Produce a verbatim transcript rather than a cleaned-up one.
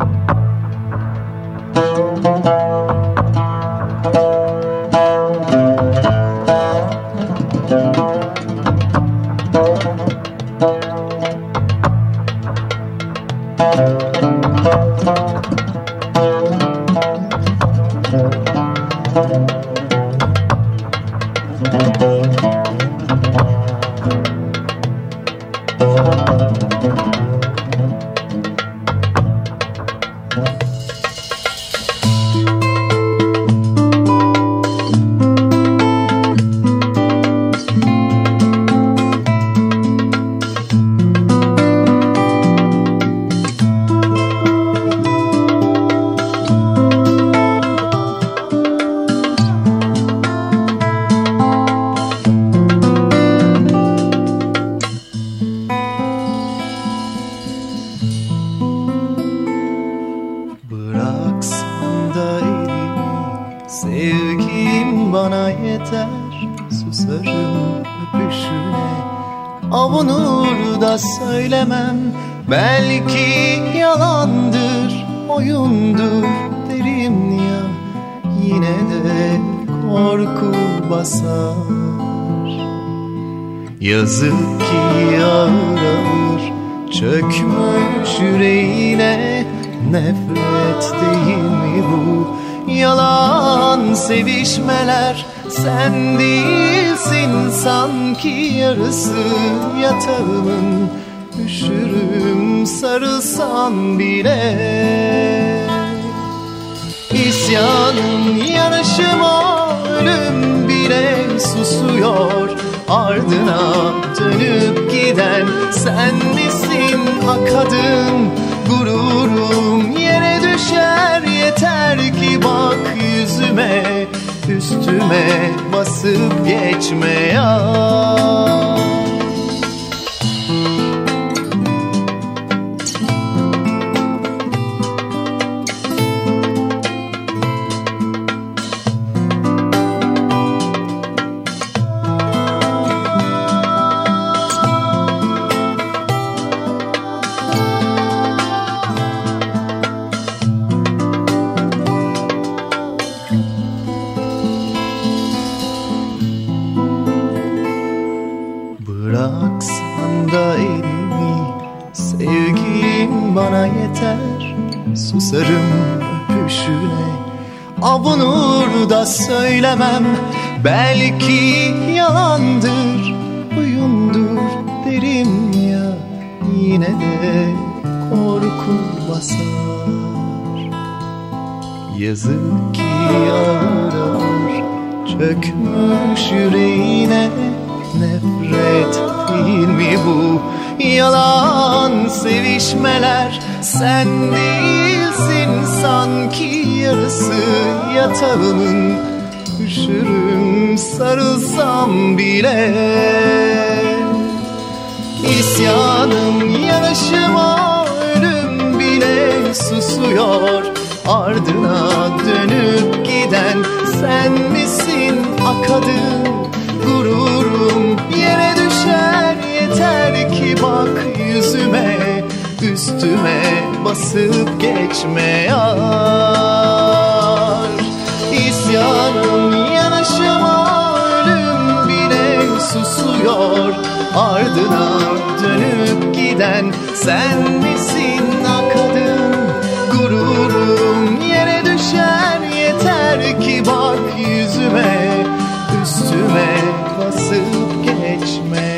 Sevgim bana yeter, susarım öpüşüne. Avunur da söylemem, belki yalandır, oyundur derim ya. Yine de korku basar. Yazık ki ağır ağır çökmüş yüreğine. Nefret değil mi bu? Yalan sevişmeler, sen değilsin sanki yarısı yatağımın. Üşürüm sarılsan bile. İsyanım, yanışım o, ölüm bile susuyor. Ardına dönüp giden sen misin akadın? Gururum yere düşer, yeter ki bak yüzüme. Üstüme basıp geçme ya. Bıraksan da elimi, sevgim bana yeter. Susarım öpüşüne. Avunur da söylemem, belki yalandır, oyundur derim ya. Yine de korku basar. Yazık ki ağır ağır çökmüş yüreğine. Nefret değil mi bu? Yalan sevişmeler, sen değilsin sanki yarısı yatağımın. Üşürüm sarılsam bile. İsyanım, yanışım o, ölüm bile susuyor. Ardına dönüp giden sen misin akadın? Gururum yere düşer, yeter ki bak yüzüme. Üstüme basıp geçme yar. İsyanım, yanışım o, ölüm bile susuyor. Ardına dönüp giden sen misin akadın? Gururum yere düşer, yeter ki bak yüzüme. Üstüme basıp geçme.